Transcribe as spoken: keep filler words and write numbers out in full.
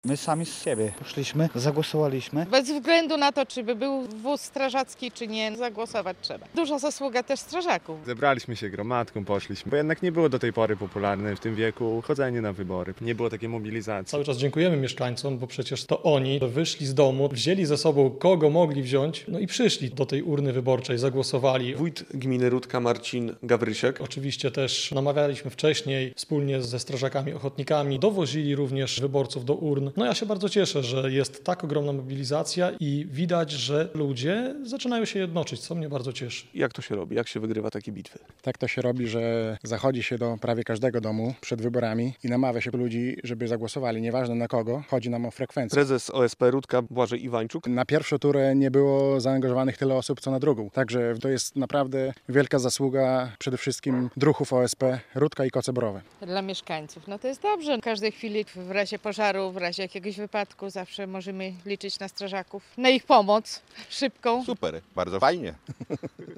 My sami z siebie poszliśmy, zagłosowaliśmy. Bez względu na to, czy by był wóz strażacki, czy nie, zagłosować trzeba. Duża zasługa też strażaków. Zebraliśmy się gromadką, poszliśmy, bo jednak nie było do tej pory popularne w tym wieku chodzenie na wybory. Nie było takiej mobilizacji. Cały czas dziękujemy mieszkańcom, bo przecież to oni wyszli z domu, wzięli ze sobą kogo mogli wziąć, no i przyszli do tej urny wyborczej, zagłosowali. Wójt gminy Rudka Marcin Gawrysiek. Oczywiście też namawialiśmy wcześniej wspólnie ze strażakami ochotnikami, dowozili również wyborców do urn. No ja się bardzo cieszę, że jest tak ogromna mobilizacja i widać, że ludzie zaczynają się jednoczyć, co mnie bardzo cieszy. Jak to się robi? Jak się wygrywa takie bitwy? Tak to się robi, że zachodzi się do prawie każdego domu przed wyborami i namawia się ludzi, żeby zagłosowali, nieważne na kogo, chodzi nam o frekwencję. Prezes O S P Rudka Błażej Iwańczuk. Na pierwszą turę nie było zaangażowanych tyle osób, co na drugą. Także to jest naprawdę wielka zasługa przede wszystkim druhów O S P Rudka i Koce Borowe. Dla mieszkańców, no to jest dobrze. W każdej chwili, w razie pożaru, w razie jakiegoś wypadku, zawsze możemy liczyć na strażaków, na ich pomoc szybką. Super, bardzo fajnie.